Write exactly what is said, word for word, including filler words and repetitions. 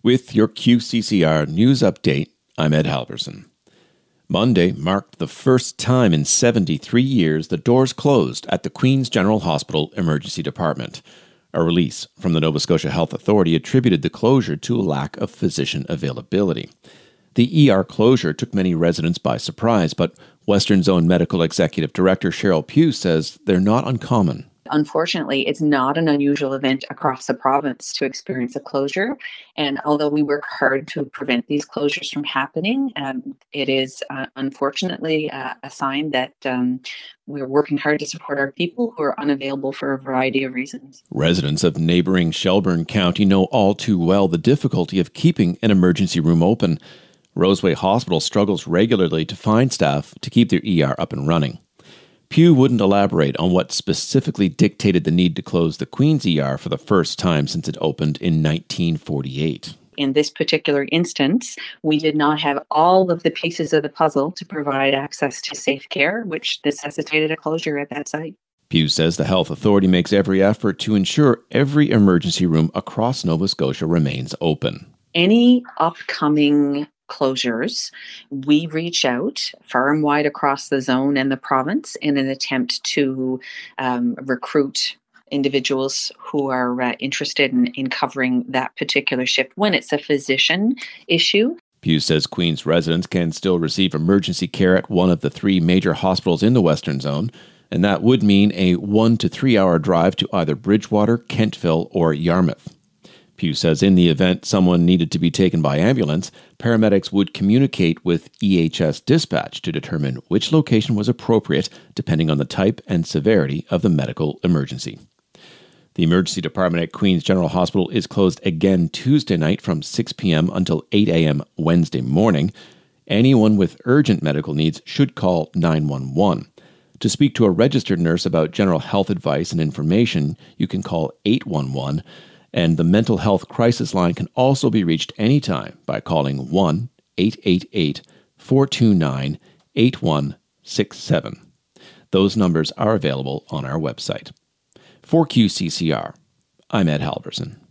With your Q C C R news update, I'm Ed Halverson. Monday marked the first time in seventy-three years the doors closed at the Queen's General Hospital Emergency Department. A release from the Nova Scotia Health Authority attributed the closure to a lack of physician availability. The E R closure took many residents by surprise, but Western Zone Medical Executive Director Cheryl Pugh says they're not uncommon. Unfortunately, it's not an unusual event across the province to experience a closure. And although we work hard to prevent these closures from happening, um, it is uh, unfortunately uh, a sign that um, we're working hard to support our people who are unavailable for a variety of reasons. Residents of neighboring Shelburne County know all too well the difficulty of keeping an emergency room open. Roseway Hospital struggles regularly to find staff to keep their E R up and running. Pugh wouldn't elaborate on what specifically dictated the need to close the Queen's E R for the first time since it opened in nineteen forty-eight. In this particular instance, we did not have all of the pieces of the puzzle to provide access to safe care, which necessitated a closure at that site. Pugh says the health authority makes every effort to ensure every emergency room across Nova Scotia remains open. Any upcoming closures, we reach out far and wide across the zone and the province in an attempt to um, recruit individuals who are uh, interested in, in covering that particular shift when it's a physician issue. Pugh says Queen's residents can still receive emergency care at one of the three major hospitals in the Western Zone, and that would mean a one to three hour drive to either Bridgewater, Kentville, or Yarmouth. Pugh says in the event someone needed to be taken by ambulance, paramedics would communicate with E H S dispatch to determine which location was appropriate depending on the type and severity of the medical emergency. The emergency department at Queen's General Hospital is closed again Tuesday night from six p.m. until eight a.m. Wednesday morning. Anyone with urgent medical needs should call nine one one. To speak to a registered nurse about general health advice and information, you can call eight one one. And the mental health crisis line can also be reached anytime by calling one eight eight eight, four two nine, eight one six seven. Those numbers are available on our website. For Q C C R, I'm Ed Halverson.